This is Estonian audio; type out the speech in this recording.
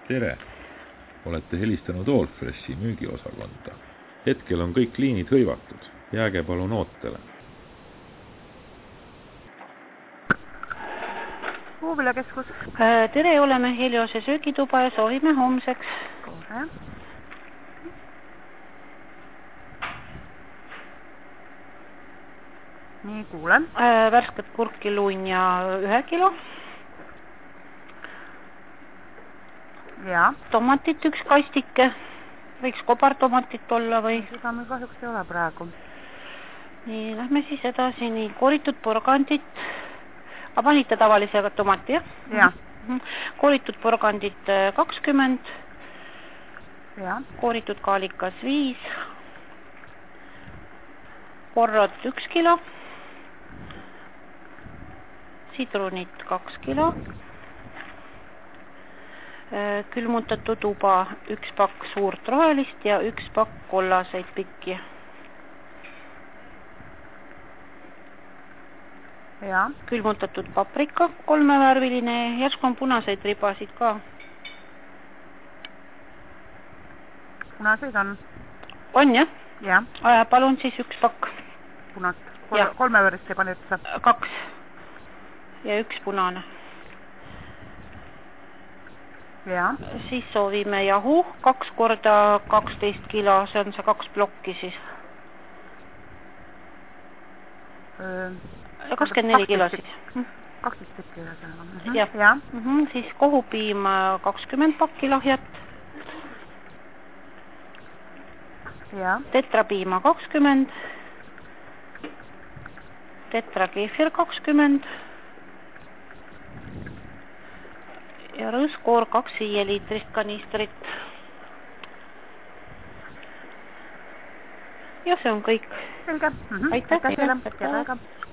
Tere! Olete helistanud Allfreshi müügiosakonda. Hetkel on kõik liinid hõivatud. Jääge palun ootele. Puuviljakeskus. Tere, oleme Heliose söögituba ja soovime homseks. Kohe. Nii, kuulen. Värsket kurki, luunja 1 kilo. Ja. Tomatit 1 kastike. Võiks kobartomatit olla või? Seda meil kahjuks ei ole praegu. Nii, lähme siis edasi. Nii, kooritud porgandit. Panite tavalise tomati, jah? Ja. Kooritud porgandit 20. Ja. Kooritud kaalikas 5. Porrot 1 kilo. Sidrunit 2 kilo. Külmutatud tuba 1 pakk suurt rohelist ja 1 pakk kollaseid pikki. Ja. Külmutatud paprika 3-värviline, järsku on punaseid ribasid ka. Punaseid on? On, jah? Ja. Palun siis 1 pakk. Punast. 3 võrrist ei pane üldse? 2. Ja 1 punane. Ja. Siis soovime jahu 2 korda 12 kilo, see on see 2 plokki siis. 24 kilo siis. 12 tükki ühesõnaga. Jah. Ja. Siis kohupiim 20 pakki lahjat. Ja. Tetrapiima 20. Tetrakeefir 20. Ja rõõskoor 2 5-liitrist kanistrit. Ja see on kõik. Selge. Aitäh teile.